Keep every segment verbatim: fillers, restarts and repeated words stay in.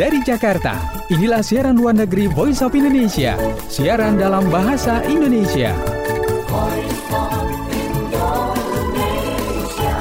Dari Jakarta, inilah siaran luar negeri Voice of Indonesia, siaran dalam bahasa Indonesia. Voice of Indonesia.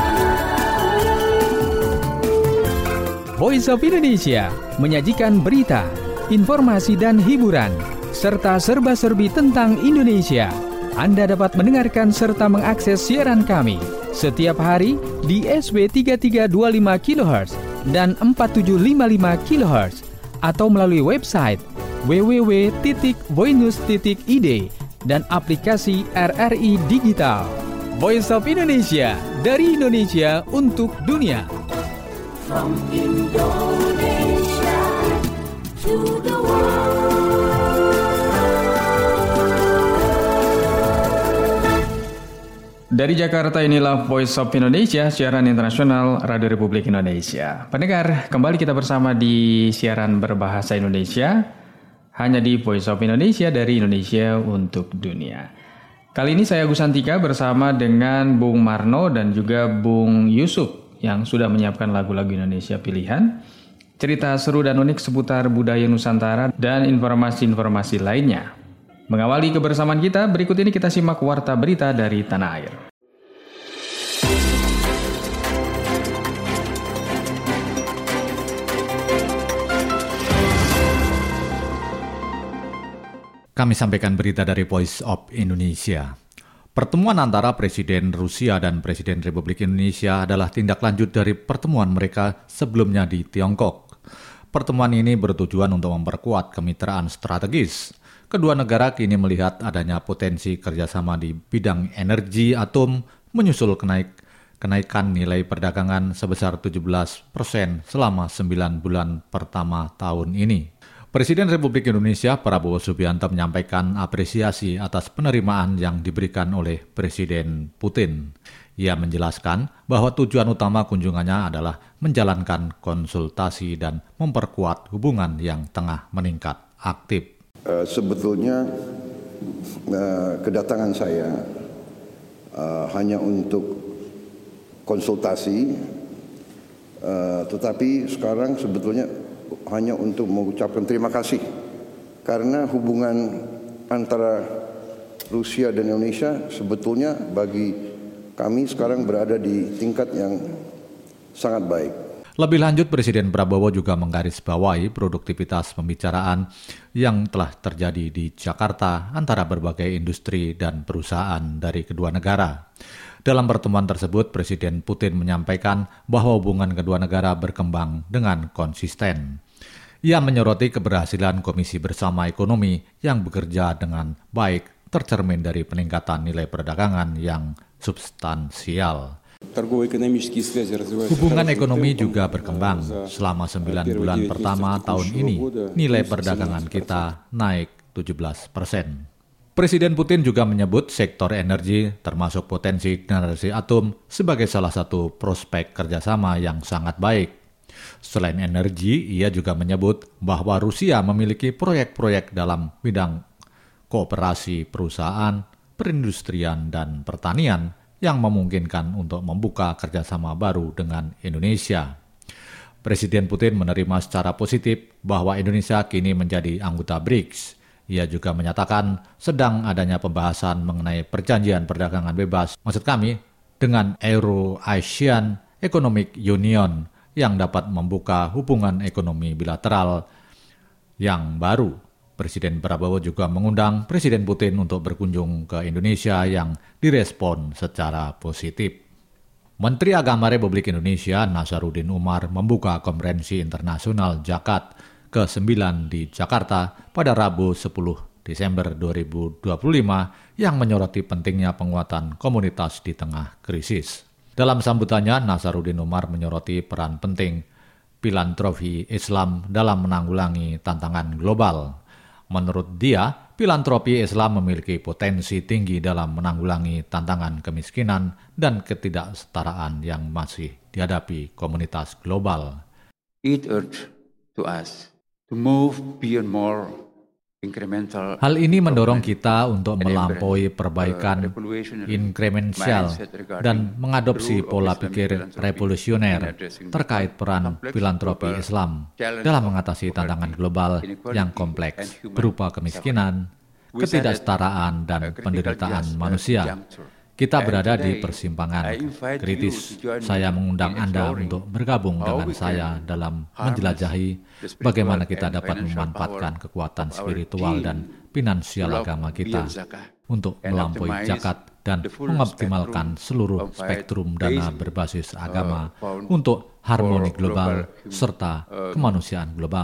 Voice of Indonesia menyajikan berita, informasi dan hiburan, serta serba-serbi tentang Indonesia. Anda dapat mendengarkan serta mengakses siaran kami setiap hari di S W tiga tiga dua lima kilohertz dan empat tujuh lima lima kilohertz atau melalui website w w w titik voinews titik i d dan aplikasi R R I Digital. Voice of Indonesia, dari Indonesia untuk dunia. From Indonesia to the world. Dari Jakarta, inilah Voice of Indonesia, siaran internasional Radio Republik Indonesia. Pendengar, kembali kita bersama di siaran berbahasa Indonesia, hanya di Voice of Indonesia, dari Indonesia untuk dunia. Kali ini saya Agus Santika bersama dengan Bung Marno dan juga Bung Yusuf yang sudah menyiapkan lagu-lagu Indonesia pilihan, cerita seru dan unik seputar budaya Nusantara, dan informasi-informasi lainnya. Mengawali kebersamaan kita, berikut ini kita simak warta berita dari tanah air. Kami sampaikan berita dari Voice of Indonesia. Pertemuan antara Presiden Rusia dan Presiden Republik Indonesia adalah tindak lanjut dari pertemuan mereka sebelumnya di Tiongkok. Pertemuan ini bertujuan untuk memperkuat kemitraan strategis. Kedua negara kini melihat adanya potensi kerjasama di bidang energi atom menyusul kenaik, kenaikan nilai perdagangan sebesar tujuh belas persen selama sembilan bulan pertama tahun ini. Presiden Republik Indonesia Prabowo Subianto menyampaikan apresiasi atas penerimaan yang diberikan oleh Presiden Putin. Ia menjelaskan bahwa tujuan utama kunjungannya adalah menjalankan konsultasi dan memperkuat hubungan yang tengah meningkat aktif. Uh, sebetulnya uh, kedatangan saya uh, hanya untuk konsultasi, uh, tetapi sekarang sebetulnya hanya untuk mengucapkan terima kasih karena hubungan antara Rusia dan Indonesia sebetulnya bagi kami sekarang berada di tingkat yang sangat baik. Lebih lanjut, Presiden Prabowo juga menggarisbawahi produktivitas pembicaraan yang telah terjadi di Jakarta antara berbagai industri dan perusahaan dari kedua negara. Dalam pertemuan tersebut, Presiden Putin menyampaikan bahwa hubungan kedua negara berkembang dengan konsisten. Ia menyoroti keberhasilan Komisi Bersama Ekonomi yang bekerja dengan baik tercermin dari peningkatan nilai perdagangan yang substansial. Hubungan ekonomi juga berkembang. Selama sembilan bulan pertama tahun ini, nilai perdagangan kita naik tujuh belas persen. Presiden Putin juga menyebut sektor energi, termasuk potensi generasi atom, sebagai salah satu prospek kerjasama yang sangat baik. Selain energi, ia juga menyebut bahwa Rusia memiliki proyek-proyek dalam bidang kooperasi perusahaan, perindustrian, dan pertanian yang memungkinkan untuk membuka kerjasama baru dengan Indonesia. Presiden Putin menerima secara positif bahwa Indonesia kini menjadi anggota B R I C S. Ia juga menyatakan sedang adanya pembahasan mengenai perjanjian perdagangan bebas, maksud kami, dengan Euro-Asian Economic Union yang dapat membuka hubungan ekonomi bilateral yang baru. Presiden Prabowo juga mengundang Presiden Putin untuk berkunjung ke Indonesia yang direspon secara positif. Menteri Agama Republik Indonesia Nasaruddin Umar membuka konferensi internasional Zakat ke sembilan di Jakarta pada Rabu sepuluh Desember dua ribu dua puluh lima yang menyoroti pentingnya penguatan komunitas di tengah krisis. Dalam sambutannya, Nasaruddin Umar menyoroti peran penting filantropi Islam dalam menanggulangi tantangan global. Menurut dia, filantropi Islam memiliki potensi tinggi dalam menanggulangi tantangan kemiskinan dan ketidaksetaraan yang masih dihadapi komunitas global. It urged to us to move beyond more Hal ini mendorong kita untuk melampaui perbaikan inkremensial dan mengadopsi pola pikir revolusioner terkait peran filantropi Islam dalam mengatasi tantangan global yang kompleks berupa kemiskinan, ketidaksetaraan, dan penderitaan manusia. Kita berada di persimpangan kritis. Saya mengundang Anda untuk bergabung dengan saya dalam menjelajahi bagaimana kita dapat memanfaatkan kekuatan spiritual dan finansial agama kita untuk melampaui zakat dan mengoptimalkan seluruh spektrum dana berbasis agama untuk harmoni global serta kemanusiaan global.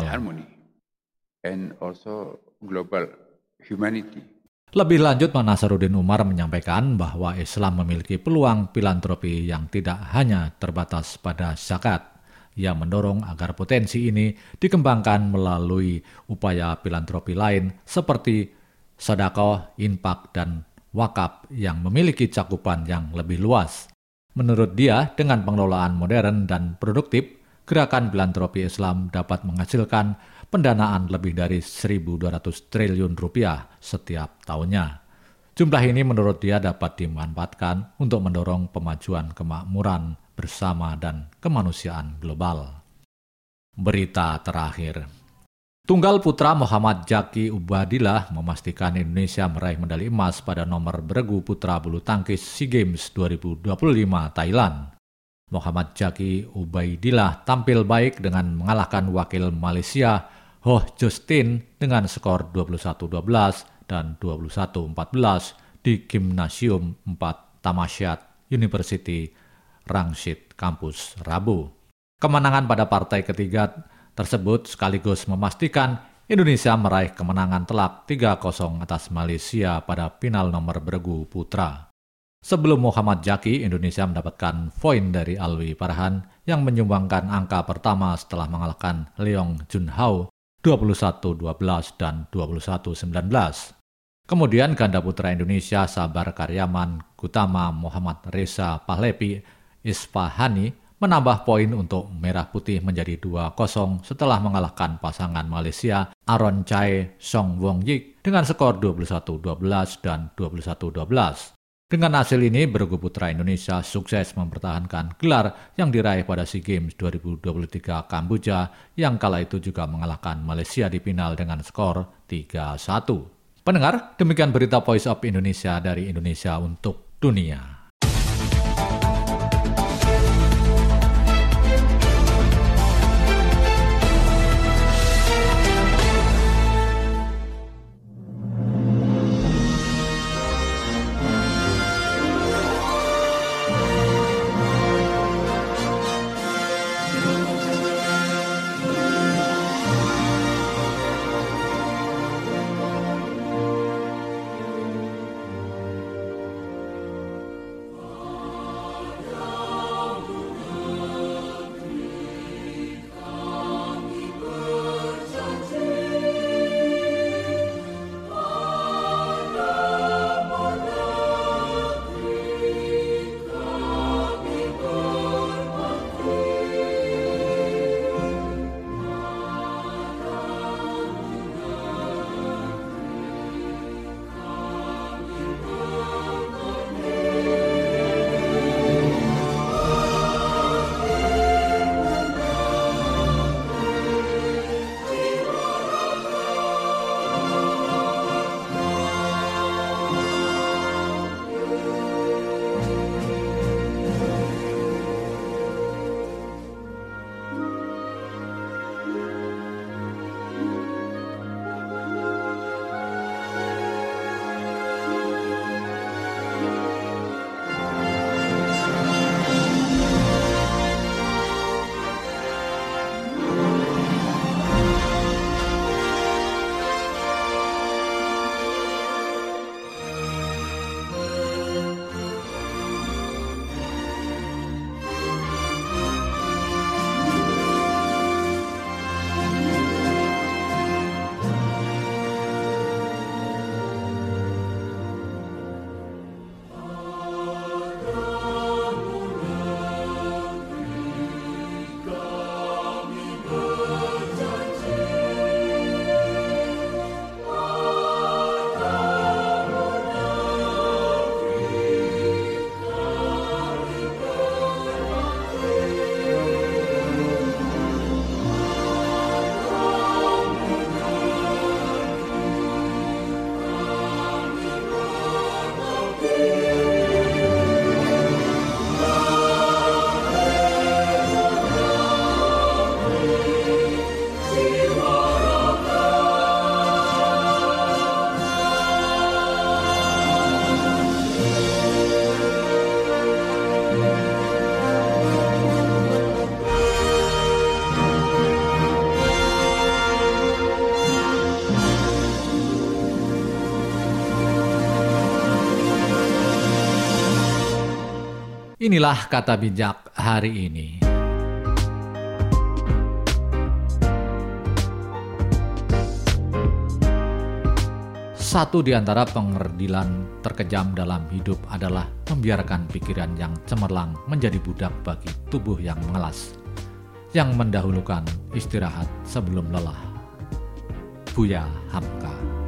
Lebih lanjut, Nasaruddin Umar menyampaikan bahwa Islam memiliki peluang filantropi yang tidak hanya terbatas pada zakat. Ia mendorong agar potensi ini dikembangkan melalui upaya filantropi lain seperti sedekah, infak, dan wakaf yang memiliki cakupan yang lebih luas. Menurut dia, dengan pengelolaan modern dan produktif, gerakan filantropi Islam dapat menghasilkan pendanaan lebih dari seribu dua ratus triliun rupiah setiap tahunnya. Jumlah ini menurut dia dapat dimanfaatkan untuk mendorong pemajuan kemakmuran bersama dan kemanusiaan global. Berita terakhir. Tunggal putra Muhammad Jaki Ubadillah memastikan Indonesia meraih medali emas pada nomor beregu putra bulu tangkis SEA Games dua ribu dua puluh lima Thailand. Muhammad Jaki Ubaidillah tampil baik dengan mengalahkan wakil Malaysia Ho Justin dengan skor dua puluh satu dua belas dan dua puluh satu empat belas di Gimnasium empat Thammasat University Rangsit Kampus Rabu. Kemenangan pada partai ketiga tersebut sekaligus memastikan Indonesia meraih kemenangan telak tiga kosong atas Malaysia pada final nomor beregu putra. Sebelum Muhammad Jaki, Indonesia mendapatkan poin dari Alwi Parahan yang menyumbangkan angka pertama setelah mengalahkan Leong Junhao dua puluh satu dua belas dan dua puluh satu sembilan belas. Kemudian ganda putra Indonesia Sabar Karyaman Gutama Muhammad Reza Pahlevi Isfahani menambah poin untuk Merah Putih menjadi dua kosong setelah mengalahkan pasangan Malaysia Aaron Chai Song Wong Yik dengan skor dua puluh satu dua belas dan dua puluh satu dua belas. Dengan hasil ini, beregu putra Indonesia sukses mempertahankan gelar yang diraih pada SEA Games dua ribu dua puluh tiga Kamboja yang kala itu juga mengalahkan Malaysia di final dengan skor tiga satu. Pendengar, demikian berita Voice of Indonesia dari Indonesia untuk dunia. Inilah kata bijak hari ini. Satu di antara pengerdilan terkejam dalam hidup adalah membiarkan pikiran yang cemerlang menjadi budak bagi tubuh yang mengelas, yang mendahulukan istirahat sebelum lelah. Buya Hamka.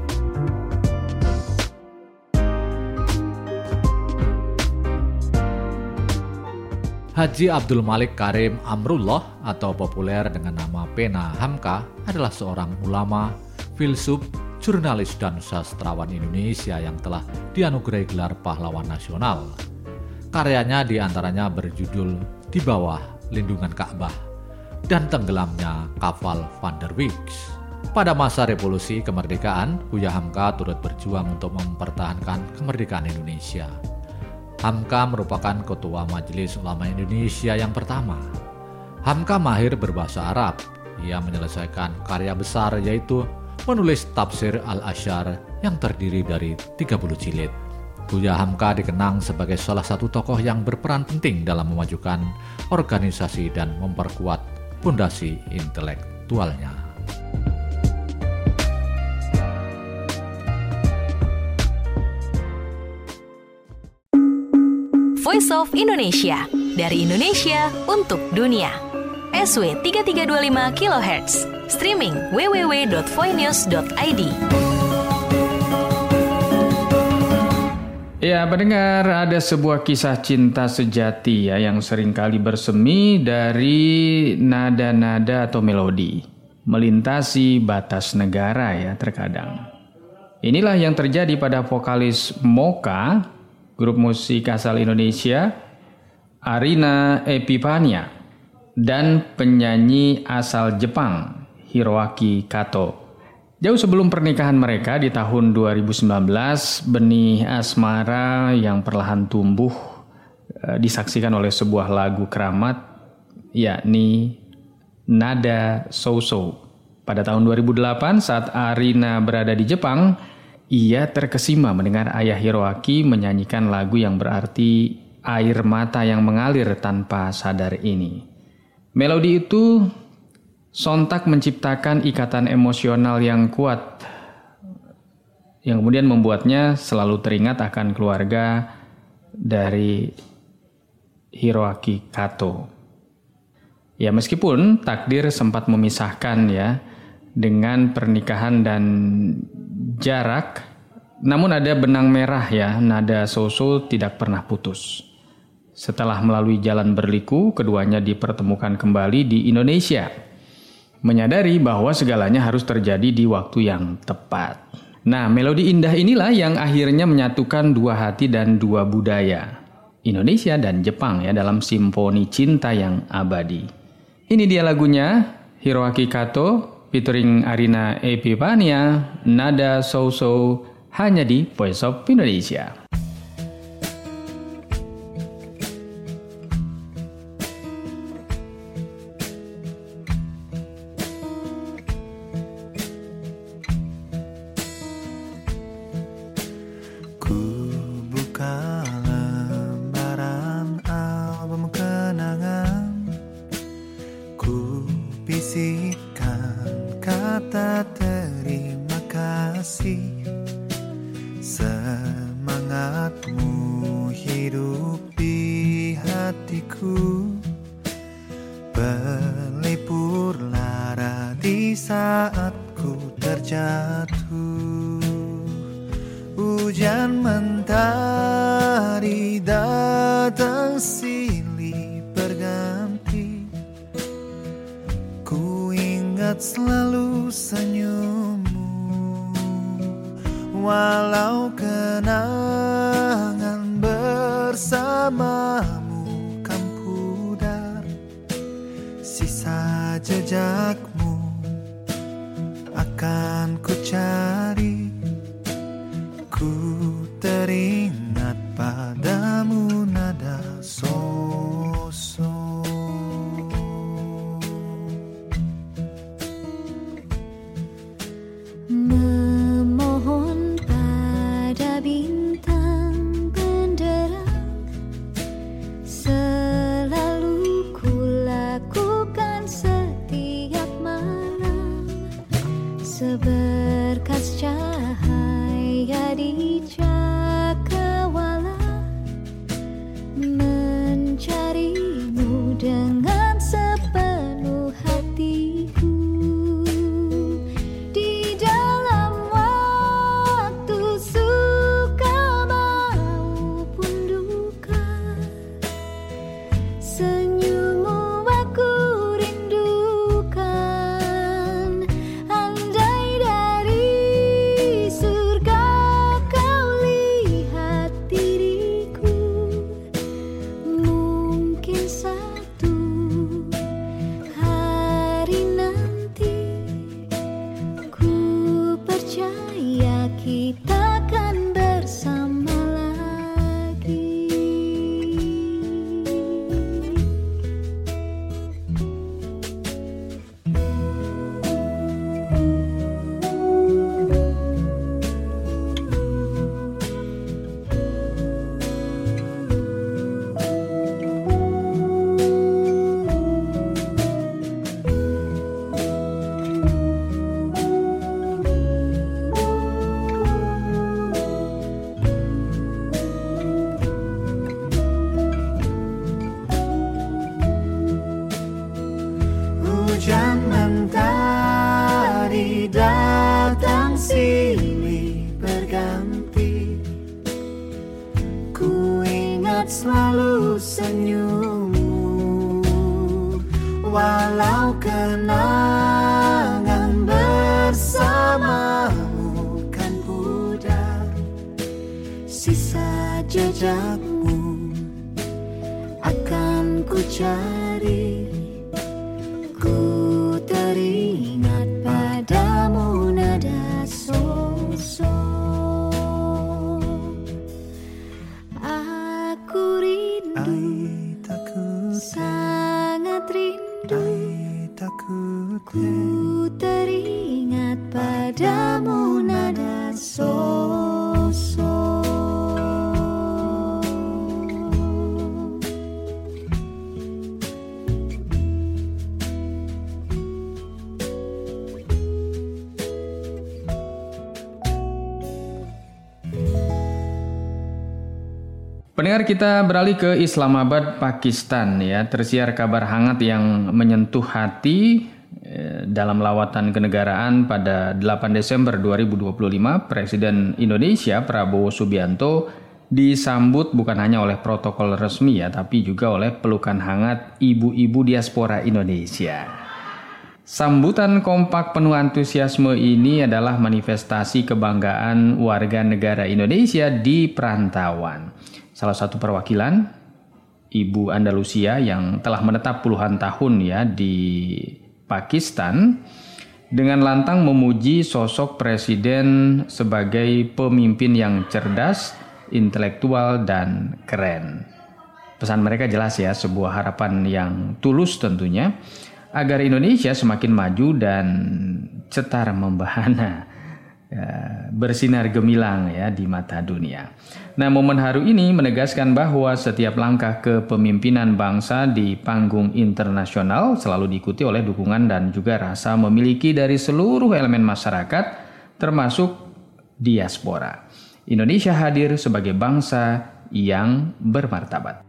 Haji Abdul Malik Karim Amrullah atau populer dengan nama Pena Hamka adalah seorang ulama, filsuf, jurnalis dan sastrawan Indonesia yang telah dianugerahi gelar pahlawan nasional. Karyanya diantaranya berjudul Di Bawah Lindungan Ka'bah dan Tenggelamnya Kapal Van der Weeks. Pada masa revolusi kemerdekaan, Buya Hamka turut berjuang untuk mempertahankan kemerdekaan Indonesia. Hamka merupakan ketua Majelis Ulama Indonesia yang pertama. Hamka mahir berbahasa Arab. Ia menyelesaikan karya besar yaitu menulis tafsir Al-Asyar yang terdiri dari tiga puluh jilid. Buya Hamka dikenang sebagai salah satu tokoh yang berperan penting dalam memajukan organisasi dan memperkuat fondasi intelektualnya. Voice of Indonesia, dari Indonesia untuk dunia. S W tiga tiga dua lima kilohertz, streaming w w w dot voinews dot i d. Ya, pendengar, ada sebuah kisah cinta sejati ya yang seringkali bersemi dari nada-nada atau melodi, melintasi batas negara ya terkadang. Inilah yang terjadi pada vokalis Mocha, grup musik asal Indonesia, Arina Epifania, dan penyanyi asal Jepang, Hiroaki Kato. Jauh sebelum pernikahan mereka di tahun dua ribu sembilan belas, benih asmara yang perlahan tumbuh e, disaksikan oleh sebuah lagu keramat, yakni Nada So-So. Pada tahun dua ribu delapan, saat Arina berada di Jepang, ia terkesima mendengar ayah Hiroaki menyanyikan lagu yang berarti air mata yang mengalir tanpa sadar ini. Melodi itu sontak menciptakan ikatan emosional yang kuat, yang kemudian membuatnya selalu teringat akan keluarga dari Hiroaki Kato. Ya, meskipun takdir sempat memisahkan ya dengan pernikahan dan jarak, namun ada benang merah ya, nada So-So tidak pernah putus. Setelah melalui jalan berliku, keduanya dipertemukan kembali di Indonesia, menyadari bahwa segalanya harus terjadi di waktu yang tepat. Nah, melodi indah inilah yang akhirnya menyatukan dua hati dan dua budaya, Indonesia dan Jepang ya, dalam simfoni cinta yang abadi. Ini dia lagunya, Hiroaki Kato featuring Arina Epifania, Nada So-So, hanya di Voice of Indonesia. Ku buka lembaran album kenangan, ku bisikkan kata terima kasih. Semangatmu hidup di hatiku, berlipur lara di saat ku terjatuh. Hujan mentari datang silih berganti, ku ingat selalu senyummu, walau kenangan bersamamu kan pudar, sisa jejakmu akan ku cari. Ku teringat padamu nada So-So. Memohon pada bintang benderang, ingat selalu senyummu, walau kenangan bersamamu kan pudar, sisa jejakmu akan ku cari. Ku teringat padamu nada so-so. Aku rindu, ai takut, sangat rindu, ai takut. Ku teringat padamu nada so-so. Pendengar, kita beralih ke Islamabad, Pakistan ya. Tersiar kabar hangat yang menyentuh hati eh, dalam lawatan kenegaraan pada delapan Desember dua ribu dua puluh lima, Presiden Indonesia Prabowo Subianto disambut bukan hanya oleh protokol resmi ya, tapi juga oleh pelukan hangat ibu-ibu diaspora Indonesia. Sambutan kompak penuh antusiasme ini adalah manifestasi kebanggaan warga negara Indonesia di perantauan. Salah satu perwakilan Ibu Andalusia yang telah menetap puluhan tahun ya di Pakistan dengan lantang memuji sosok presiden sebagai pemimpin yang cerdas, intelektual dan keren. Pesan mereka jelas ya, sebuah harapan yang tulus tentunya agar Indonesia semakin maju dan cetar membahana, ya, bersinar gemilang ya di mata dunia. Nah, momen haru ini menegaskan bahwa setiap langkah kepemimpinan bangsa di panggung internasional selalu diikuti oleh dukungan dan juga rasa memiliki dari seluruh elemen masyarakat, termasuk diaspora. Indonesia hadir sebagai bangsa yang bermartabat.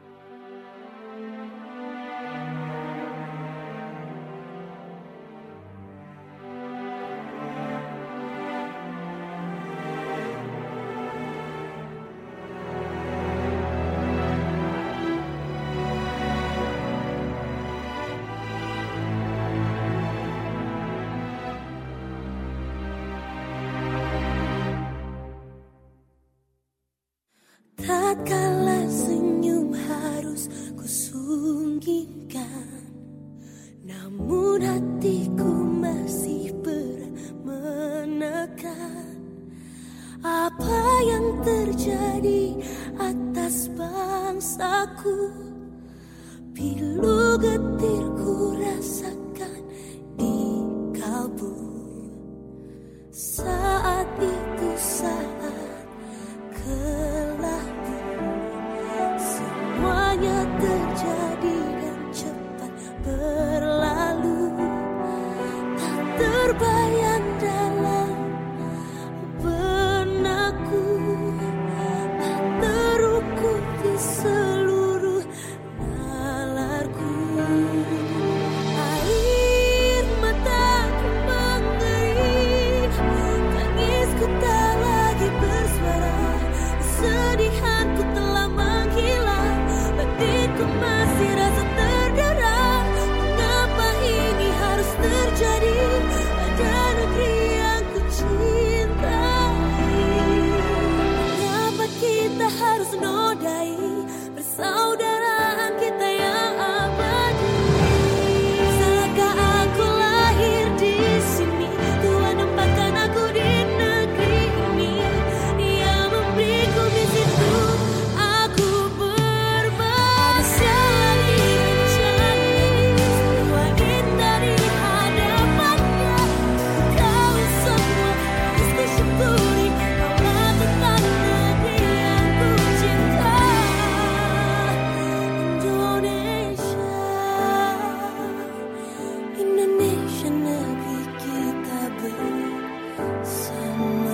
Tatkala senyum harus kusungkingkan, namun hatiku masih berat menekan. Apa yang terjadi atas bangsaku, pilu getirku rasakan di kalbu. Saat itu saat kelabu, semuanya terjadi dan cepat berlalu, tak terbayang dalam benakku, tak terukur di seluruh nalarku. Air mataku mengering, tangisku tak lagi bersuara, kesedihanku telah menghilang, batinku masih rasa terdera. Mengapa ini harus terjadi pada negeri yang ku cintai? Mengapa kita harus nodai persaudaraan kita yang abadi? Salahkah aku lahir di sini? Tuhan tempatkan aku di negeri ini. Dia memberiku misi untuk aku berbakti. Semua indah di hadapannya, kau semua harus disyukuri. Kaulah tetap negeri yang ku cinta, Indonesia, Indonesia negeri kita bersama.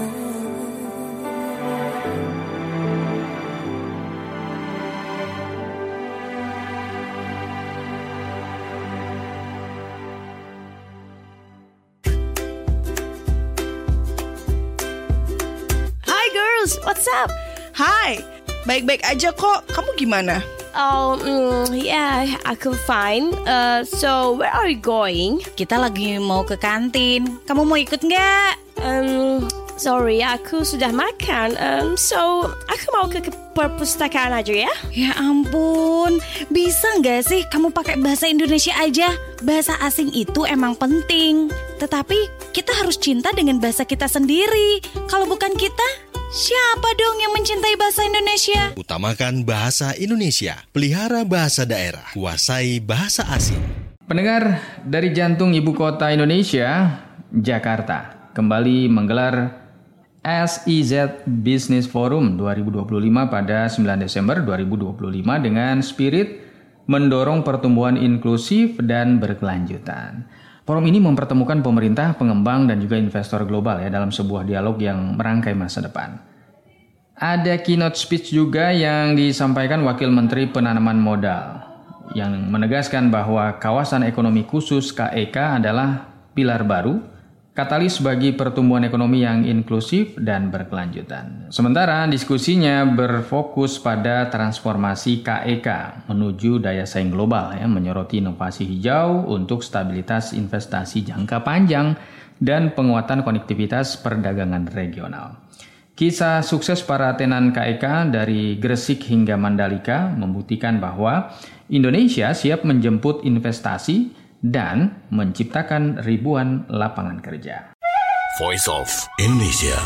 Hi girls, what's up? Hi, baik-baik aja kok. Kamu gimana? Oh, mm, yeah, aku fine. Uh, so, where are you going? Kita lagi mau ke kantin. Kamu mau ikut nggak? Um, sorry, aku sudah makan. Um, so, aku mau ke, ke perpustakaan aja ya. Ya ampun, bisa nggak sih kamu pakai bahasa Indonesia aja? Bahasa asing itu emang penting. Tetapi kita harus cinta dengan bahasa kita sendiri. Kalau bukan kita, siapa dong yang mencintai bahasa Indonesia? Utamakan bahasa Indonesia, pelihara bahasa daerah, kuasai bahasa asing. Pendengar, dari jantung ibu kota Indonesia, Jakarta, kembali menggelar S I Z Business Forum dua ribu dua puluh lima pada sembilan Desember dua ribu dua puluh lima dengan spirit mendorong pertumbuhan inklusif dan berkelanjutan. Forum ini mempertemukan pemerintah, pengembang, dan juga investor global ya dalam sebuah dialog yang merangkai masa depan. Ada keynote speech juga yang disampaikan Wakil Menteri Penanaman Modal yang menegaskan bahwa kawasan ekonomi khusus K E K adalah pilar baru, katalis bagi pertumbuhan ekonomi yang inklusif dan berkelanjutan. Sementara diskusinya berfokus pada transformasi K E K menuju daya saing global ya, menyoroti inovasi hijau untuk stabilitas investasi jangka panjang dan penguatan konektivitas perdagangan regional. Kisah sukses para tenan K E K dari Gresik hingga Mandalika membuktikan bahwa Indonesia siap menjemput investasi dan menciptakan ribuan lapangan kerja. Voice of Indonesia.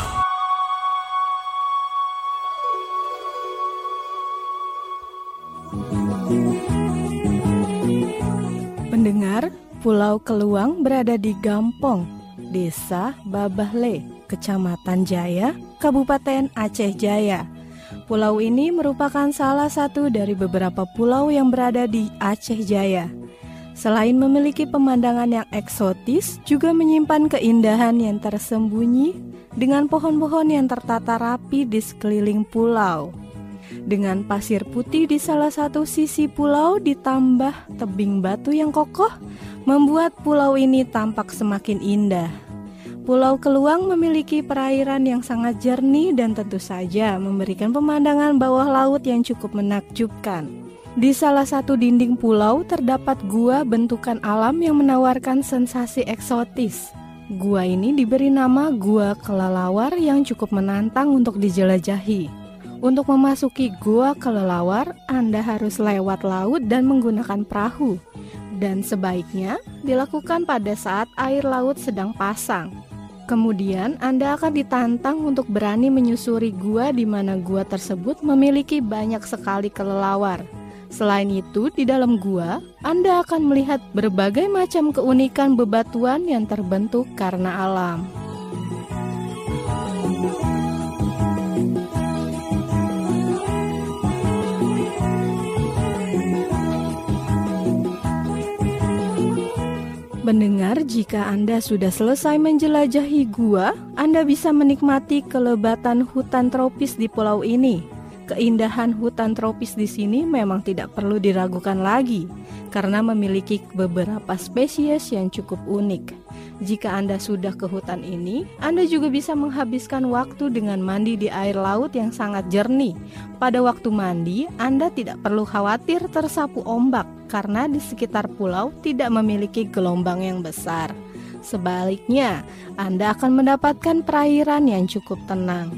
Pendengar, Pulau Keluang berada di Gampong, Desa Babahle, Kecamatan Jaya, Kabupaten Aceh Jaya. Pulau ini merupakan salah satu dari beberapa pulau yang berada di Aceh Jaya. Selain memiliki pemandangan yang eksotis, juga menyimpan keindahan yang tersembunyi dengan pohon-pohon yang tertata rapi di sekeliling pulau. Dengan pasir putih di salah satu sisi pulau ditambah tebing batu yang kokoh, membuat pulau ini tampak semakin indah. Pulau Keluang memiliki perairan yang sangat jernih dan tentu saja memberikan pemandangan bawah laut yang cukup menakjubkan. Di salah satu dinding pulau terdapat gua bentukan alam yang menawarkan sensasi eksotis. Gua ini diberi nama Gua Kelelawar yang cukup menantang untuk dijelajahi. Untuk memasuki Gua Kelelawar, Anda harus lewat laut dan menggunakan perahu. Dan sebaiknya dilakukan pada saat air laut sedang pasang. Kemudian Anda akan ditantang untuk berani menyusuri gua di mana gua tersebut memiliki banyak sekali kelelawar. Selain itu, di dalam gua, Anda akan melihat berbagai macam keunikan bebatuan yang terbentuk karena alam. Pendengar, jika Anda sudah selesai menjelajahi gua, Anda bisa menikmati kelebatan hutan tropis di pulau ini. Keindahan hutan tropis di sini memang tidak perlu diragukan lagi, karena memiliki beberapa spesies yang cukup unik. Jika Anda sudah ke hutan ini, Anda juga bisa menghabiskan waktu dengan mandi di air laut yang sangat jernih. Pada waktu mandi, Anda tidak perlu khawatir tersapu ombak, karena di sekitar pulau tidak memiliki gelombang yang besar. Sebaliknya, Anda akan mendapatkan perairan yang cukup tenang.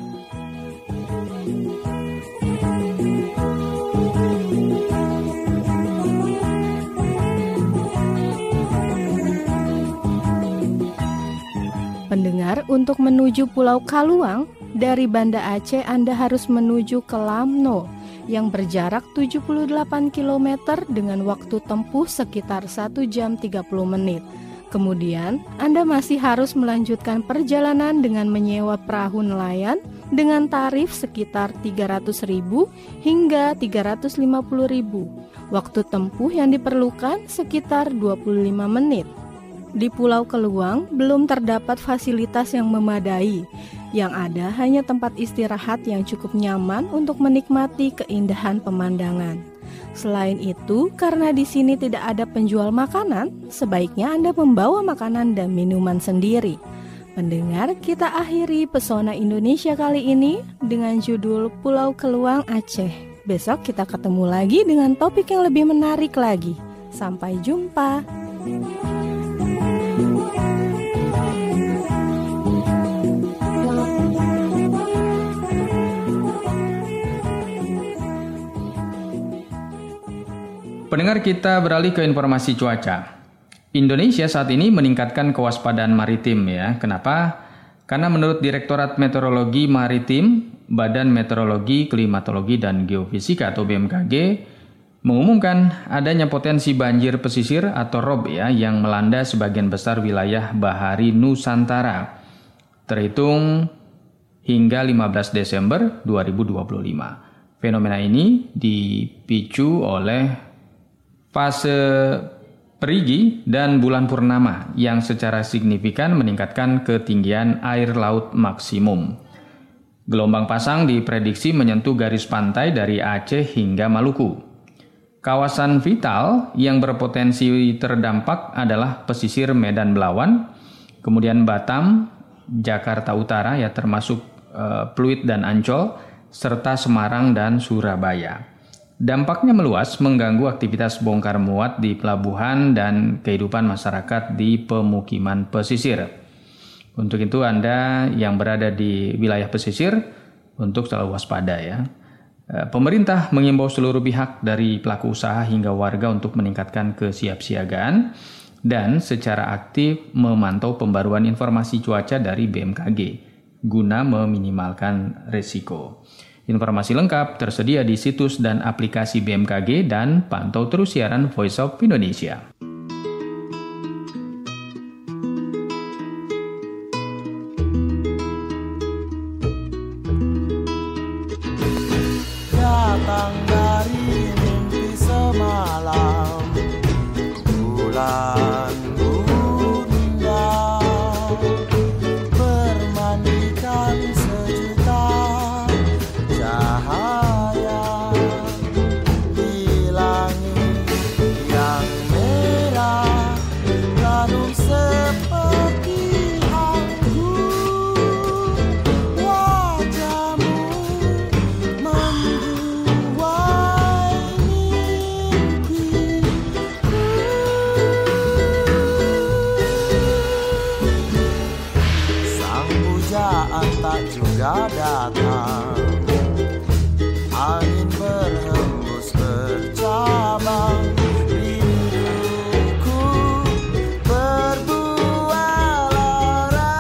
Pendengar, untuk menuju Pulau Kaluang, dari Banda Aceh Anda harus menuju ke Lamno yang berjarak tujuh puluh delapan kilometer dengan waktu tempuh sekitar satu jam tiga puluh menit. Kemudian, Anda masih harus melanjutkan perjalanan dengan menyewa perahu nelayan dengan tarif sekitar tiga ratus ribu hingga tiga ratus lima puluh ribu. Waktu tempuh yang diperlukan sekitar dua puluh lima menit. Di Pulau Keluang belum terdapat fasilitas yang memadai. Yang ada hanya tempat istirahat yang cukup nyaman untuk menikmati keindahan pemandangan. Selain itu, karena di sini tidak ada penjual makanan, sebaiknya Anda membawa makanan dan minuman sendiri. Pendengar, kita akhiri Pesona Indonesia kali ini dengan judul Pulau Keluang Aceh. Besok kita ketemu lagi dengan topik yang lebih menarik lagi. Sampai jumpa. Pendengar, kita beralih ke informasi cuaca. Indonesia saat ini meningkatkan kewaspadaan maritim ya. Kenapa? Karena menurut Direktorat Meteorologi Maritim, Badan Meteorologi, Klimatologi dan Geofisika atau B M K G mengumumkan adanya potensi banjir pesisir atau R O B ya yang melanda sebagian besar wilayah bahari Nusantara terhitung hingga lima belas Desember dua ribu dua puluh lima. Fenomena ini dipicu oleh fase perigi dan bulan purnama yang secara signifikan meningkatkan ketinggian air laut maksimum. Gelombang pasang diprediksi menyentuh garis pantai dari Aceh hingga Maluku. Kawasan vital yang berpotensi terdampak adalah pesisir Medan Belawan, kemudian Batam, Jakarta Utara ya termasuk uh, Pluit dan Ancol, serta Semarang dan Surabaya. Dampaknya meluas mengganggu aktivitas bongkar muat di pelabuhan dan kehidupan masyarakat di pemukiman pesisir. Untuk itu Anda yang berada di wilayah pesisir untuk selalu waspada ya. Pemerintah mengimbau seluruh pihak dari pelaku usaha hingga warga untuk meningkatkan kesiapsiagaan dan secara aktif memantau pembaruan informasi cuaca dari B M K G guna meminimalkan risiko. Informasi lengkap tersedia di situs dan aplikasi B M K G dan pantau terus siaran Voice of Indonesia. Datang dari mimpi semalam, bulan bunda bermandikan sejuta cahaya di langit yang merah, ranum seperti anggur. Wajahmu membuai mimpiku. Sang pujaan tak juga datang, angin berhembus bercabang, rinduku berbuah lara.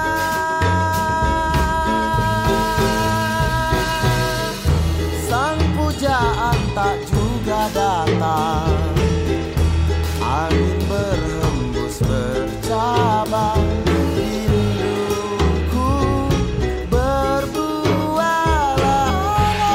Sang pujaan tak juga datang, angin berhembus bercabang, rinduku berbuah lara.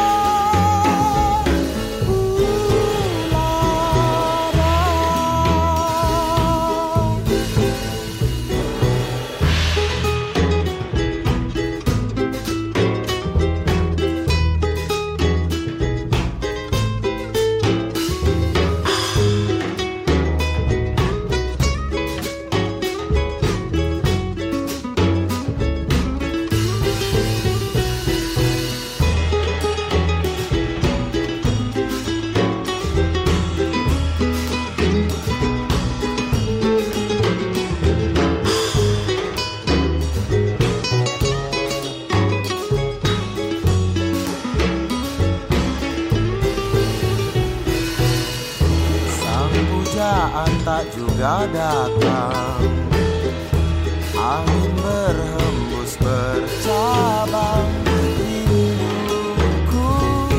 Pujaan tak juga datang, angin berhembus bercabang, rinduku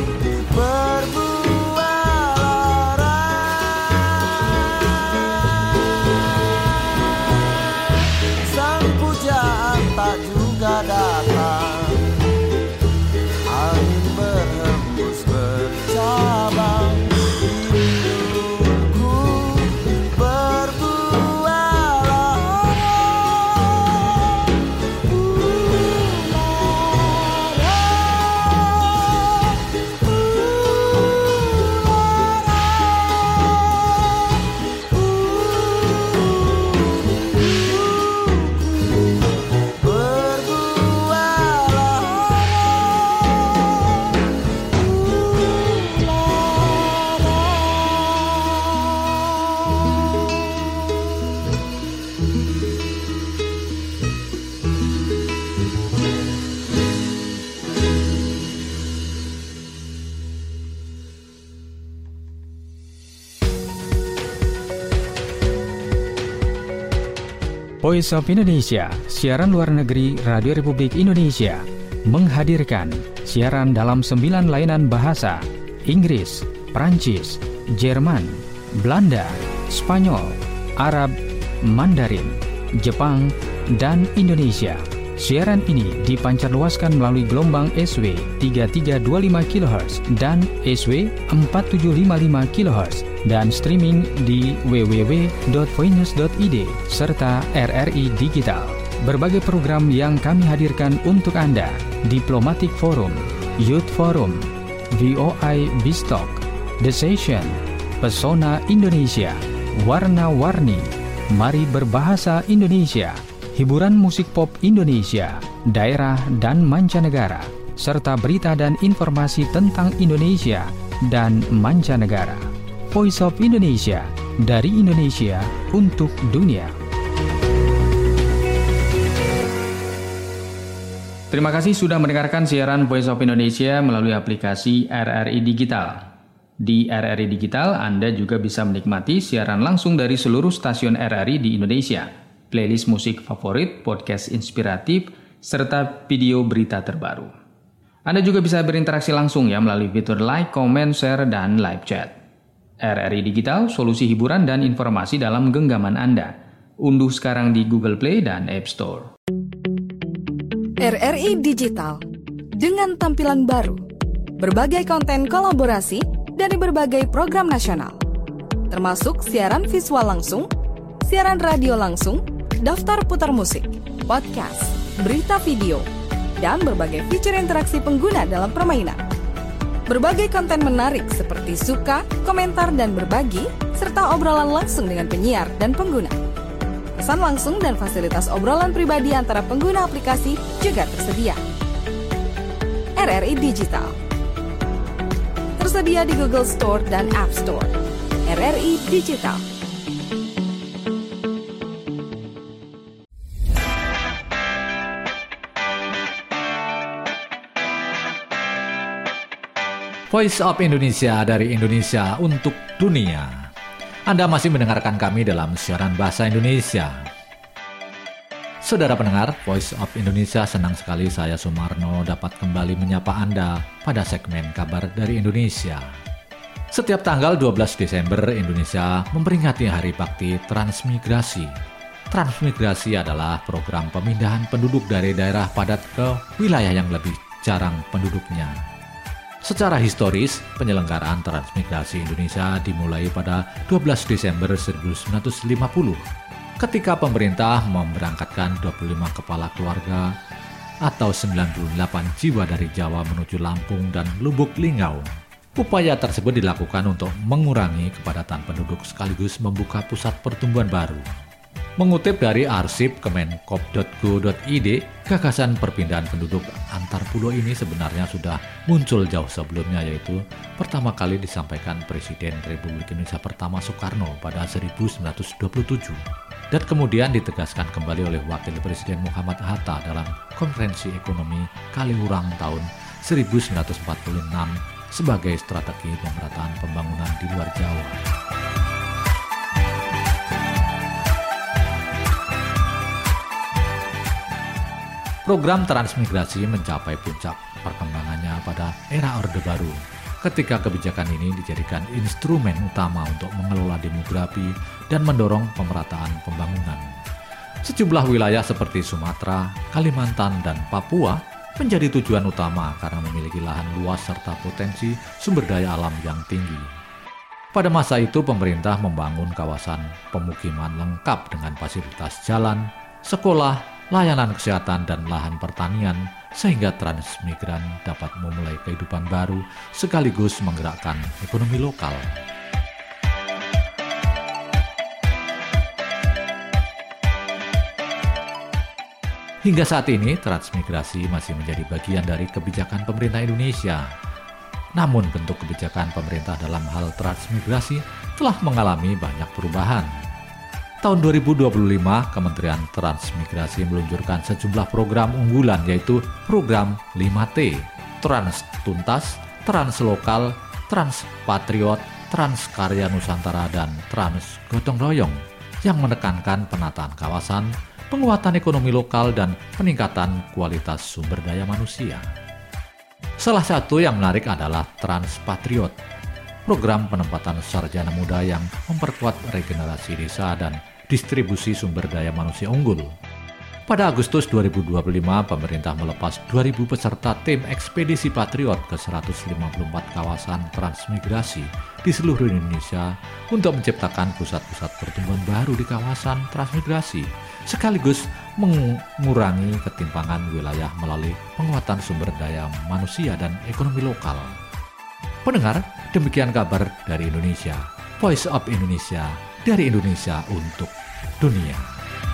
berbuah lara. Sang pujaan tak juga datang, angin berhembus bercabang, Voice of Indonesia, siaran luar negeri Radio Republik Indonesia, menghadirkan siaran dalam sembilan layanan bahasa: Inggris, Prancis, Jerman, Belanda, Spanyol, Arab, Mandarin, Jepang, dan Indonesia. Siaran ini dipancarluaskan melalui gelombang S W tiga tiga dua lima kilohertz dan S W empat tujuh lima lima kilohertz dan streaming di w w w dot voinews dot i d serta R R I Digital. Berbagai program yang kami hadirkan untuk Anda: Diplomatic Forum, Youth Forum, V O I Bistalk, The Session, Pesona Indonesia, Warna-Warni, Mari Berbahasa Indonesia, hiburan musik pop Indonesia, daerah dan mancanegara, serta berita dan informasi tentang Indonesia dan mancanegara. Voice of Indonesia, dari Indonesia untuk dunia. Terima kasih sudah mendengarkan siaran Voice of Indonesia melalui aplikasi R R I Digital. Di R R I Digital, Anda juga bisa menikmati siaran langsung dari seluruh stasiun R R I di Indonesia, playlist musik favorit, podcast inspiratif, serta video berita terbaru. Anda juga bisa berinteraksi langsung ya melalui fitur like, comment, share, dan live chat. R R I Digital, solusi hiburan dan informasi dalam genggaman Anda. Unduh sekarang di Google Play dan App Store. R R I Digital, dengan tampilan baru, berbagai konten kolaborasi dari berbagai program nasional, termasuk siaran visual langsung, siaran radio langsung, daftar putar musik, podcast, berita video, dan berbagai fitur interaksi pengguna dalam permainan. Berbagai konten menarik seperti suka, komentar, dan berbagi, serta obrolan langsung dengan penyiar dan pengguna. Pesan langsung dan fasilitas obrolan pribadi antara pengguna aplikasi juga tersedia. R R I Digital tersedia di Google Store dan App Store. R R I Digital. Voice of Indonesia, dari Indonesia untuk dunia. Anda masih mendengarkan kami dalam siaran bahasa Indonesia. Saudara pendengar, Voice of Indonesia, senang sekali saya Sumarno dapat kembali menyapa Anda pada segmen kabar dari Indonesia. Setiap tanggal dua belas Desember, Indonesia memperingati Hari Bakti Transmigrasi. Transmigrasi adalah program pemindahan penduduk dari daerah padat ke wilayah yang lebih jarang penduduknya. Secara historis, penyelenggaraan transmigrasi Indonesia dimulai pada dua belas Desember seribu sembilan ratus lima puluh, ketika pemerintah memberangkatkan dua puluh lima kepala keluarga atau sembilan puluh delapan jiwa dari Jawa menuju Lampung dan Lubuk Linggau. Upaya tersebut dilakukan untuk mengurangi kepadatan penduduk sekaligus membuka pusat pertumbuhan baru. Mengutip dari arsip kemenkop dot go dot i d, gagasan perpindahan penduduk antar pulau ini sebenarnya sudah muncul jauh sebelumnya, yaitu pertama kali disampaikan Presiden Republik Indonesia pertama Soekarno pada seribu sembilan ratus dua puluh tujuh dan kemudian ditegaskan kembali oleh Wakil Presiden Muhammad Hatta dalam Konferensi Ekonomi Kaliurang tahun seribu sembilan ratus empat puluh enam sebagai strategi pemerataan pembangunan di luar Jawa. Program transmigrasi mencapai puncak perkembangannya pada era Orde Baru, ketika kebijakan ini dijadikan instrumen utama untuk mengelola demografi dan mendorong pemerataan pembangunan. Sejumlah wilayah seperti Sumatera, Kalimantan, dan Papua menjadi tujuan utama karena memiliki lahan luas serta potensi sumber daya alam yang tinggi. Pada masa itu, pemerintah membangun kawasan pemukiman lengkap dengan fasilitas jalan, sekolah, layanan kesehatan, dan lahan pertanian, sehingga transmigran dapat memulai kehidupan baru sekaligus menggerakkan ekonomi lokal. Hingga saat ini, transmigrasi masih menjadi bagian dari kebijakan pemerintah Indonesia. Namun, bentuk kebijakan pemerintah dalam hal transmigrasi telah mengalami banyak perubahan. Tahun dua ribu dua puluh lima, Kementerian Transmigrasi meluncurkan sejumlah program unggulan, yaitu program lima T, Trans Tuntas, Trans Lokal, Trans Patriot, Trans Karya Nusantara, dan Trans Gotong Royong, yang menekankan penataan kawasan, penguatan ekonomi lokal, dan peningkatan kualitas sumber daya manusia. Salah satu yang menarik adalah Transpatriot, program penempatan sarjana muda yang memperkuat regenerasi desa dan distribusi sumber daya manusia unggul. Pada Agustus dua ribu dua puluh lima, pemerintah melepas dua ribu peserta tim ekspedisi Patriot ke seratus lima puluh empat kawasan transmigrasi di seluruh Indonesia untuk menciptakan pusat-pusat pertumbuhan baru di kawasan transmigrasi, sekaligus mengurangi ketimpangan wilayah melalui penguatan sumber daya manusia dan ekonomi lokal. Pendengar, demikian kabar dari Indonesia, Voice of Indonesia, dari Indonesia untuk dunia.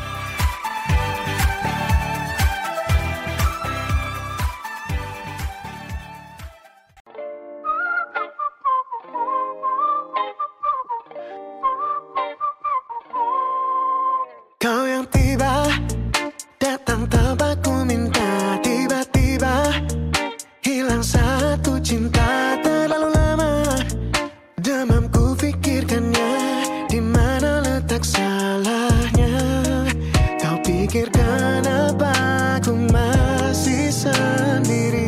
Kau yang tiba, datang tanpa ku minta, tiba-tiba hilang satu cinta terlalu lama. Demam ku pikirkannya, di mana letak salahnya. Kau pikir kenapa ku masih sendiri.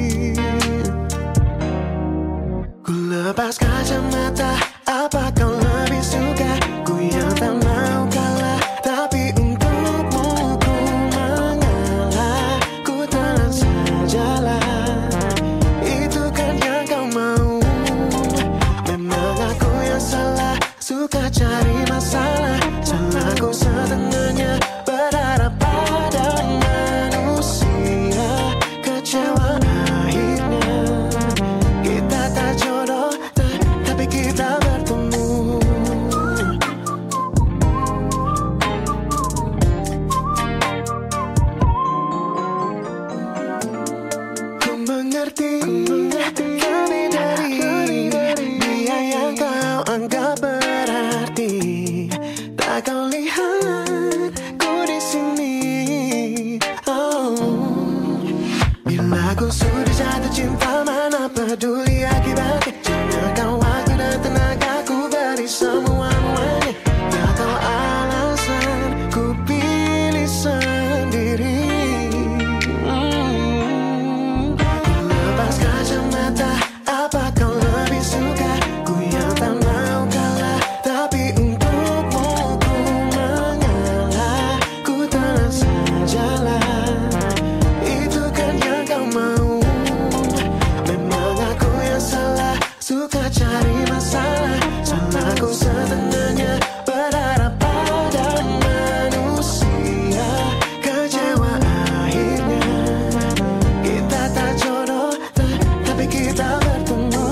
Ku lepas kacamata, apa kau lebih suka? Ku yang tak mau kalah, tapi untukmu ku mengalah. Ku telan sajalah, itu kan yang kau mau. Memang aku yang salah, suka cari masalah. Salahku setengahnya, berharap pada manusia. Kecewa akhirnya, kita tak jodoh, tapi kita bertemu. Ku mengerti, lebih dari dia yang kau anggap berarti. Tak kau lihat ku di sini. Oh, bila ku sudah jatuh cinta, mana peduli akibatnya. Jangan kau waktu dan tenaga, ku beri semua-muanya. Tak kau alasan, ku pilih sendiri. Hmm. Ku lepas kacamata, apa kau lebih suka? Ku yang tak mau kalah, tapi untukmu ku mengalah. Ku telan sajalah, itu kan yang kau mau. Memang aku yang salah, suka cari masalah. Salahku setengahnya, berharap pada manusia. Kecewa akhirnya, kita tak jodoh, tapi kita bertemu.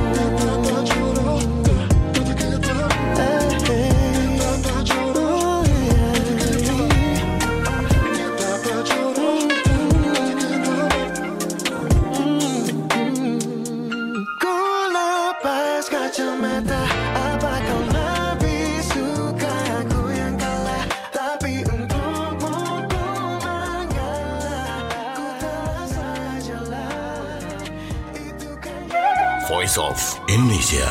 Ku lepas kacamata, apa kau lebih suka? Aku yang kalah, tapi untukmu ku mengalah. Ku telan sajalah, itu kan Voice of Indonesia.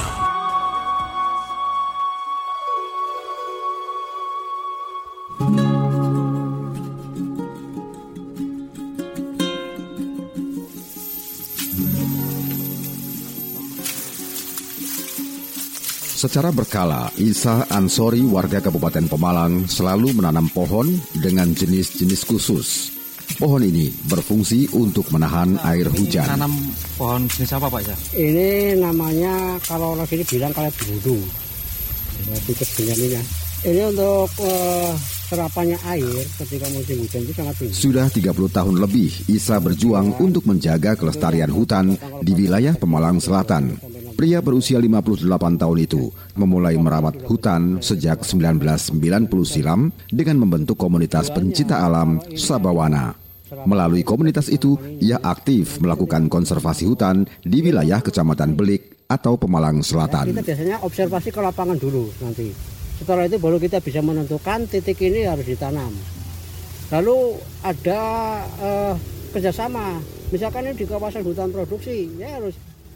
Secara berkala, Isa Ansori warga Kabupaten Pemalang selalu menanam pohon dengan jenis-jenis khusus. Pohon ini berfungsi untuk menahan air hujan. Nanam pohon jenis apa Pak ya? Ini namanya kalau orang sini bilang kalet berudu. Tikus Benyaminnya. Ini untuk uh, serapannya air ketika musim hujan itu sangat tinggi. Sudah tiga puluh tahun lebih Isa berjuang untuk menjaga kelestarian hutan di wilayah Pemalang Selatan. Pria berusia lima puluh delapan tahun itu memulai merawat hutan sejak seribu sembilan ratus sembilan puluh silam dengan membentuk komunitas pencinta alam Sabawana. Melalui komunitas itu, ia aktif melakukan konservasi hutan di wilayah Kecamatan Belik atau Pemalang Selatan. Kita biasanya observasi ke lapangan dulu nanti. Setelah itu baru kita bisa menentukan titik ini harus ditanam. Lalu ada uh, kerjasama, misalkan ini di kawasan hutan produksi, ya harus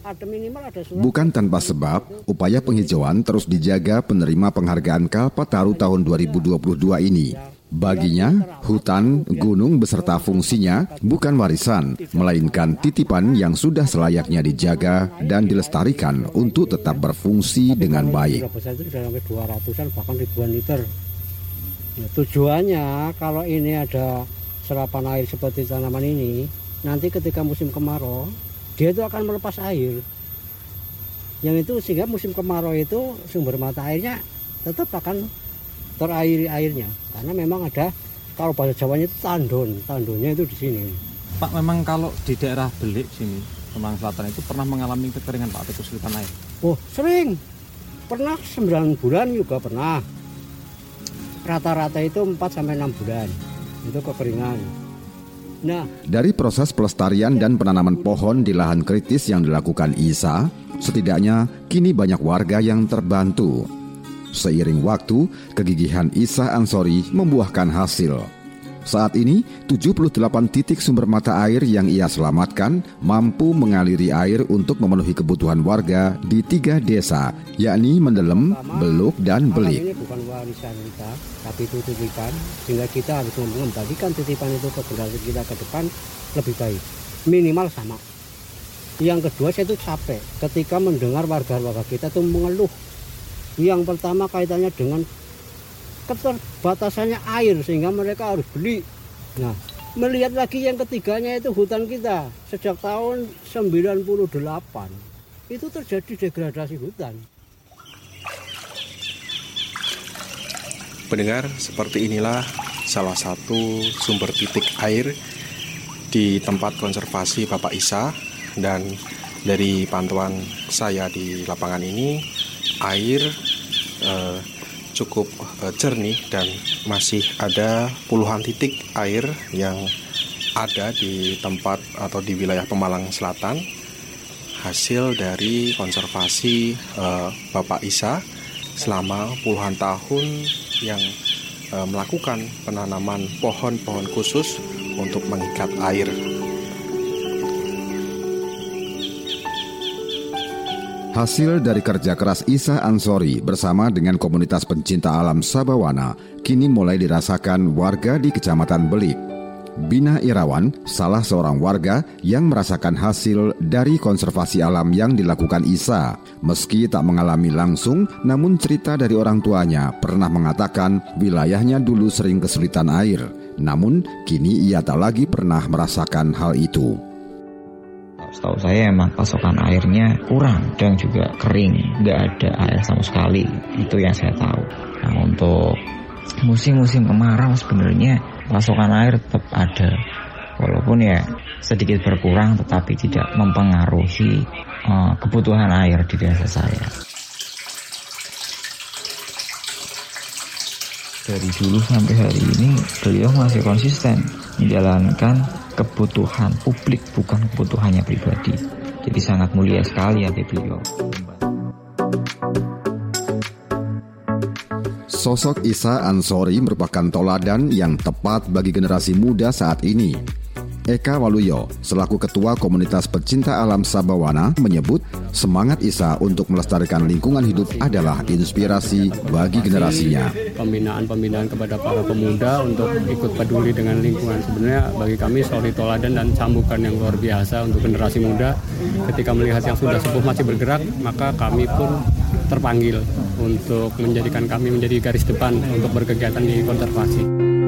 Bukan tanpa sebab, upaya penghijauan terus dijaga penerima penghargaan Kalpataru tahun dua ribu dua puluh dua ini. Baginya, hutan, gunung beserta fungsinya bukan warisan, melainkan titipan yang sudah selayaknya dijaga dan dilestarikan untuk tetap berfungsi dengan baik. dua ratusan bahkan ribuan liter. Ya, tujuannya kalau ini ada serapan air seperti tanaman ini, nanti ketika musim kemarau, dia itu akan melepas air. Yang itu sehingga musim kemarau itu sumber mata airnya tetap akan terairi airnya. Karena memang ada, kalau bahasa Jawanya itu tandon, tandonnya itu di sini. Pak, memang kalau di daerah Belik sini, Pemalang Selatan itu pernah mengalami kekeringan Pak atau kesulitan air? Oh, sering. Pernah sembilan bulan juga pernah. Rata-rata itu empat sampai enam bulan. Itu kekeringan. Nah, dari proses pelestarian dan penanaman pohon di lahan kritis yang dilakukan Isa, setidaknya kini banyak warga yang terbantu. Seiring waktu, kegigihan Isa Ansori membuahkan hasil. Saat ini, tujuh puluh delapan titik sumber mata air yang ia selamatkan mampu mengaliri air untuk memenuhi kebutuhan warga di tiga desa, yakni Mendelem, Beluk, dan Belik. Ini bukan warisan kita, tapi itu titipan, sehingga kita harus mengembalikan titipan itu ke generasi kita ke depan lebih baik. Minimal sama. Yang kedua, saya itu capek ketika mendengar warga-warga kita itu mengeluh. Yang pertama kaitannya dengan keterbatasannya air sehingga mereka harus beli. Nah, melihat lagi yang ketiganya itu hutan kita sejak tahun sembilan puluh delapan itu terjadi degradasi hutan. Pendengar, seperti inilah salah satu sumber titik air di tempat konservasi Bapak Isa, dan dari pantauan saya di lapangan ini air eh, cukup eh, jernih dan masih ada puluhan titik air yang ada di tempat atau di wilayah Pemalang Selatan hasil dari konservasi eh, Bapak Isa selama puluhan tahun yang eh, melakukan penanaman pohon-pohon khusus untuk mengikat air. Hasil dari kerja keras Isa Ansori bersama dengan komunitas pencinta alam Sabawana kini mulai dirasakan warga di Kecamatan Belik. Bina Irawan, salah seorang warga yang merasakan hasil dari konservasi alam yang dilakukan Isa. Meski tak mengalami langsung, namun cerita dari orang tuanya pernah mengatakan wilayahnya dulu sering kesulitan air. Namun, kini ia tak lagi pernah merasakan hal itu. Setahu saya emang pasokan airnya kurang dan juga kering, nggak ada air sama sekali. Itu yang saya tahu. Nah, untuk musim-musim kemarau sebenarnya pasokan air tetap ada, walaupun ya sedikit berkurang, tetapi tidak mempengaruhi uh, kebutuhan air di desa saya. Dari dulu sampai hari ini beliau masih konsisten menjalankan kebutuhan publik, bukan kebutuhannya pribadi. Jadi sangat mulia sekali hati beliau. Sosok Isa Ansori merupakan toladan yang tepat bagi generasi muda saat ini. Eka Waluyo, selaku Ketua Komunitas Pecinta Alam Sabawana, menyebut semangat Isa untuk melestarikan lingkungan hidup adalah inspirasi bagi generasinya. Pembinaan-pembinaan kepada para pemuda untuk ikut peduli dengan lingkungan. Sebenarnya bagi kami suri toladan dan cambukan yang luar biasa untuk generasi muda. Ketika melihat yang sudah sepuh masih bergerak, maka kami pun terpanggil untuk menjadikan kami menjadi garis depan untuk berkegiatan di konservasi.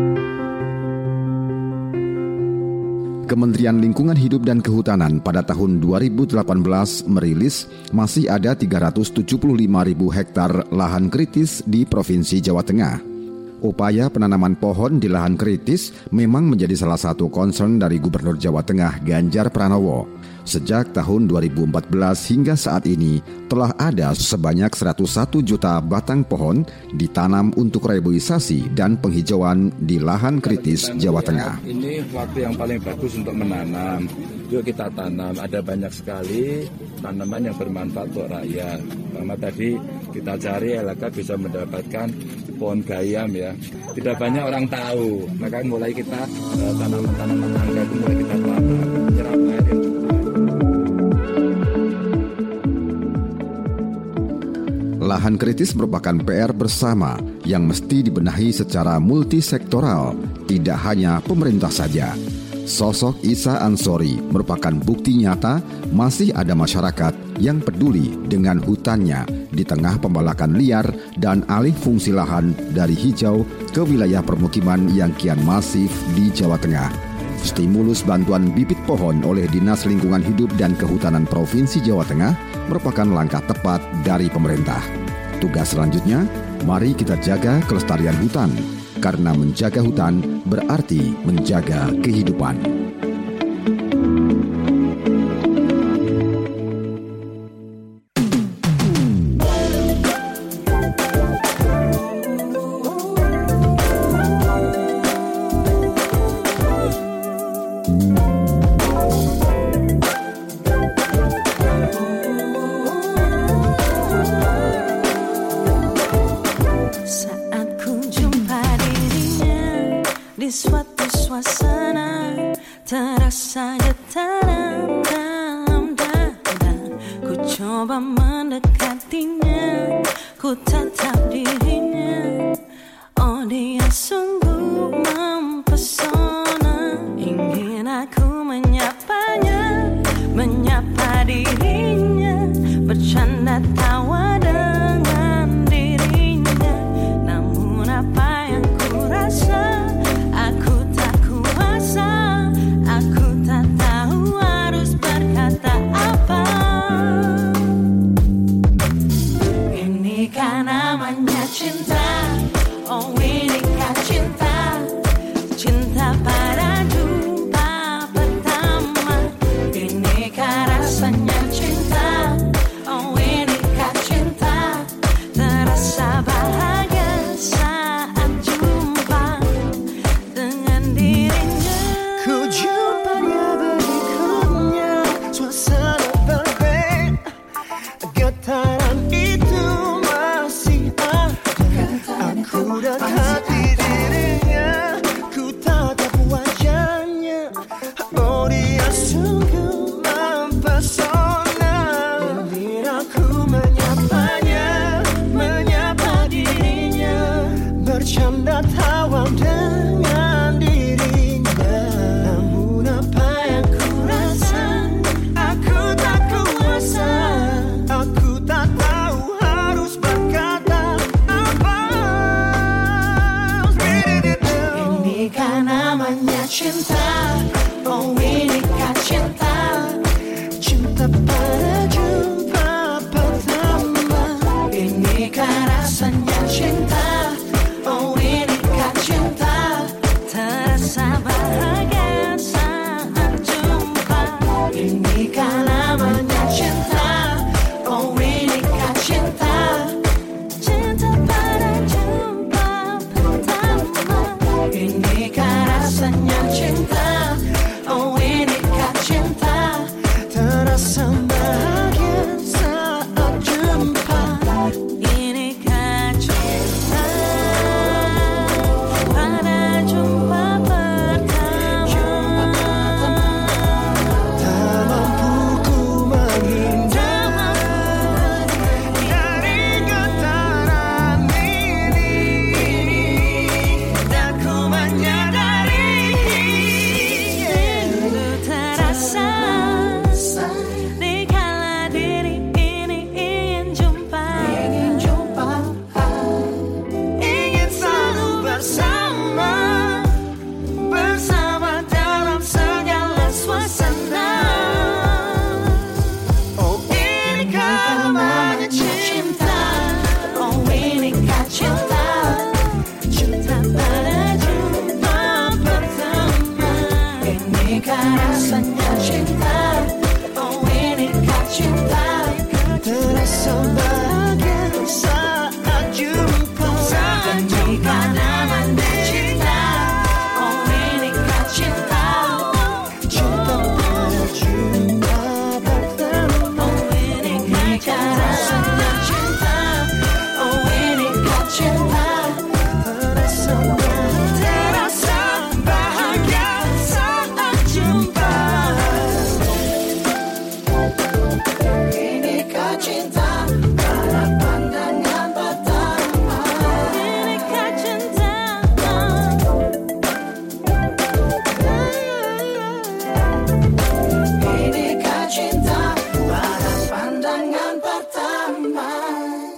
Kementerian Lingkungan Hidup dan Kehutanan pada tahun dua ribu delapan belas merilis masih ada tiga ratus tujuh puluh lima ribu hektar lahan kritis di Provinsi Jawa Tengah. Upaya penanaman pohon di lahan kritis memang menjadi salah satu concern dari Gubernur Jawa Tengah Ganjar Pranowo. Sejak tahun dua ribu empat belas hingga saat ini telah ada sebanyak seratus satu juta batang pohon ditanam untuk reboisasi dan penghijauan di lahan kritis Jawa Tengah. Ini waktu yang paling bagus untuk menanam. Yuk kita tanam, ada banyak sekali tanaman yang bermanfaat untuk rakyat. Karena tadi kita cari elaka bisa mendapatkan pohon gayam ya. Tidak banyak orang tahu, maka mulai kita uh, tanaman-tanaman tangga itu mulai kita tanam, menyerap air yang Lahan kritis merupakan P R bersama yang mesti dibenahi secara multisektoral, tidak hanya pemerintah saja. Sosok Isa Ansori merupakan bukti nyata masih ada masyarakat yang peduli dengan hutannya di tengah pembalakan liar dan alih fungsi lahan dari hijau ke wilayah permukiman yang kian masif di Jawa Tengah. Stimulus bantuan bibit pohon oleh Dinas Lingkungan Hidup dan Kehutanan Provinsi Jawa Tengah merupakan langkah tepat dari pemerintah. Tugas selanjutnya, mari kita jaga kelestarian hutan. Karena menjaga hutan berarti menjaga kehidupan. Di suatu suasana terasa getaran dalam dada. Ku coba mendekatinya, ku tatap dirinya. Oh, dia sungguh mempesona. Ingin aku menyapanya, menyapa dirinya, bercanda tawa dengan dirinya. Namun apa yang ku rasa, aku tak kuasa, aku tak tahu harus berkata apa. Inikah namanya cinta? Oh, inikah cinta? Cinta pada jumpa pertama. Inikah rasanya cinta?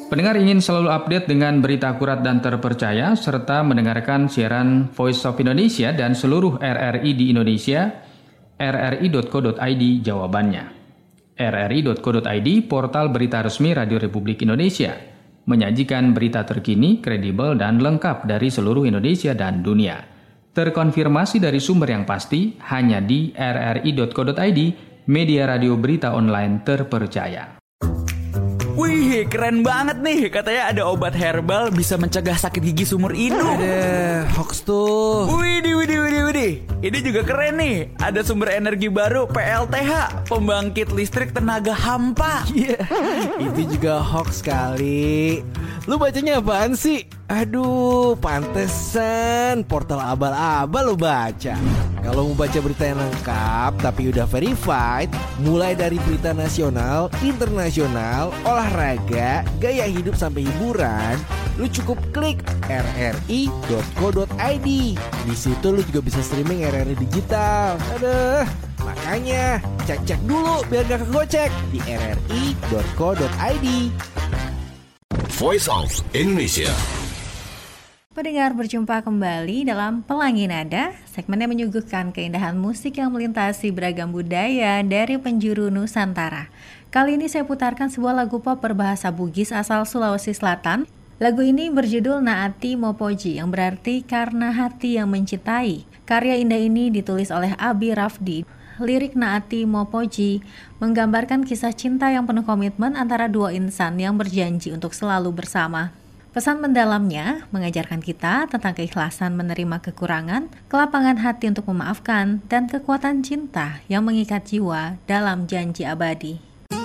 Pendengar ingin selalu update dengan berita akurat dan terpercaya, serta mendengarkan siaran Voice of Indonesia dan seluruh R R I di Indonesia, r r i dot co dot i d jawabannya. r r i dot co dot i d, portal berita resmi Radio Republik Indonesia, menyajikan berita terkini, kredibel, dan lengkap dari seluruh Indonesia dan dunia. Terkonfirmasi dari sumber yang pasti, hanya di r r i dot co dot i d, media radio berita online terpercaya. Wih, keren banget nih. Katanya ada obat herbal bisa mencegah sakit gigi seumur hidup. Ada hoax tuh. Widih, widih, widih, widih. Ini juga keren nih. Ada sumber energi baru, P L T H, pembangkit listrik tenaga hampa. Iya, yeah. Itu juga hoax kali. Lu bacanya apaan sih? Aduh, pantesan portal abal-abal lu baca. Kalau mau baca berita yang lengkap tapi udah verified, mulai dari berita nasional, internasional, olahraga, gaya hidup sampai hiburan, lu cukup klik r r i dot co dot i d. Di situ lu juga bisa streaming R R I digital. Aduh, makanya cek-cek dulu biar gak kegocek di r r i dot co dot i d. Voice of Indonesia. Pendengar, berjumpa kembali dalam Pelangi Nada, segmen yang menyuguhkan keindahan musik yang melintasi beragam budaya dari penjuru Nusantara. Kali ini saya putarkan sebuah lagu pop berbahasa Bugis asal Sulawesi Selatan. Lagu ini berjudul Naati Mopoji, yang berarti karena hati yang mencintai. Karya indah ini ditulis oleh Abi Rafdi. Lirik Naati Mopoji menggambarkan kisah cinta yang penuh komitmen antara dua insan yang berjanji untuk selalu bersama. Pesan mendalamnya mengajarkan kita tentang keikhlasan menerima kekurangan, kelapangan hati untuk memaafkan, dan kekuatan cinta yang mengikat jiwa dalam janji abadi.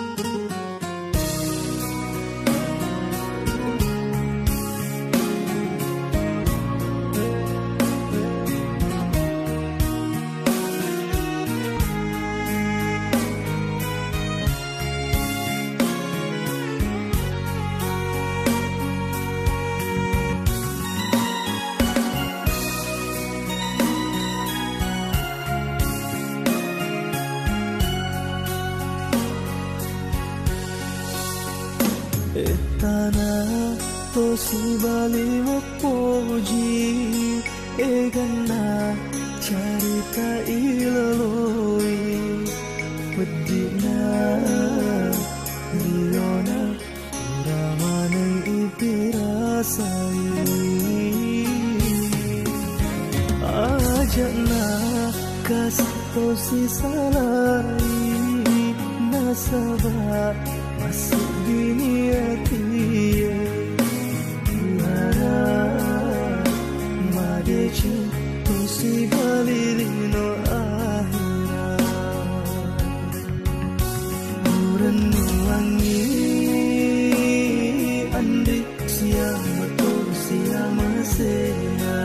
Tanah tosi bali mopoji egana carita ilaloi pedina liona ramaneng ipirasai ajana kas tosi salai nasaba masuk dunia dia Lara Madeci Tosi balirino akhirat Murenu wangi Andrik siama tosi amasea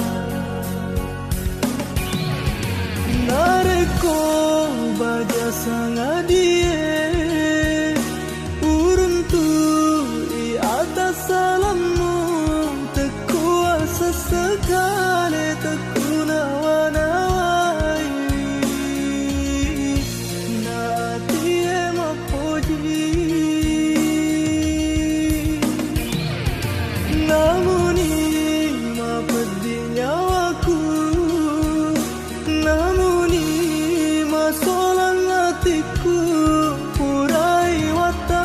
Nareko baja sangadie Salammu tekuasa sekali tekunawanawai Naati emapoji Namuni mapedi nyawaku Namuni masolan hatiku Purai watan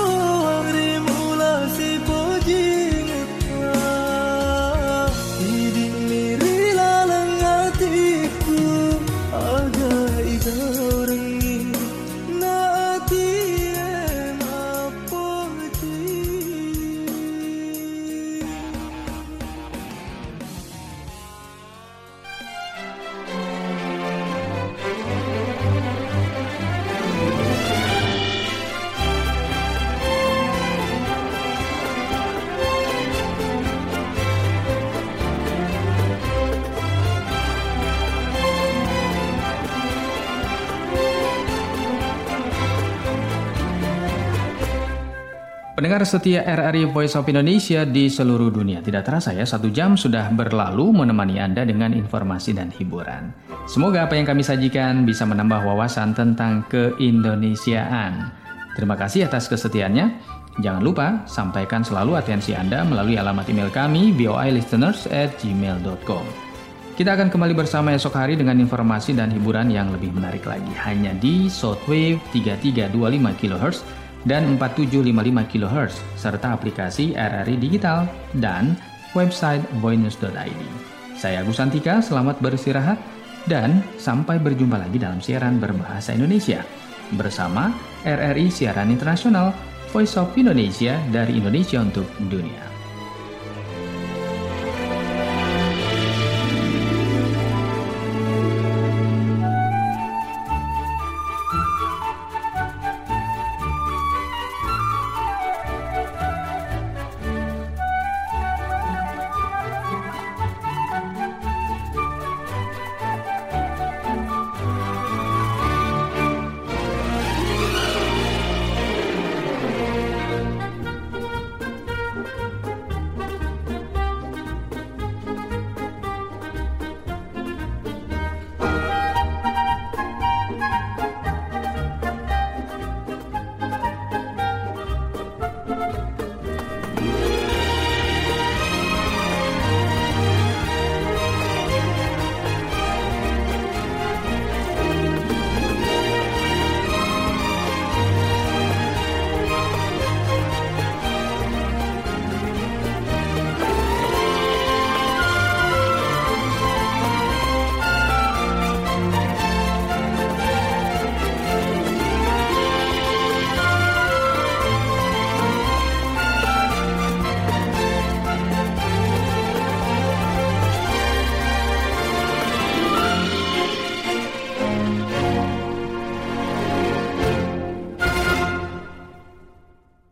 Pendengar setia R R I Voice of Indonesia di seluruh dunia. Tidak terasa ya, satu jam sudah berlalu menemani Anda dengan informasi dan hiburan. Semoga apa yang kami sajikan bisa menambah wawasan tentang keindonesiaan. Terima kasih atas kesetiaannya. Jangan lupa sampaikan selalu atensi Anda melalui alamat email kami v o i listeners at gmail dot com. Kita akan kembali bersama esok hari dengan informasi dan hiburan yang lebih menarik lagi hanya di shortwave tiga tiga dua lima kilohertz dan empat tujuh lima lima kilohertz serta aplikasi R R I Digital dan website voinews dot i d. Saya Agus Santika, selamat beristirahat dan sampai berjumpa lagi dalam siaran berbahasa Indonesia bersama R R I Siaran Internasional Voice of Indonesia dari Indonesia untuk Dunia.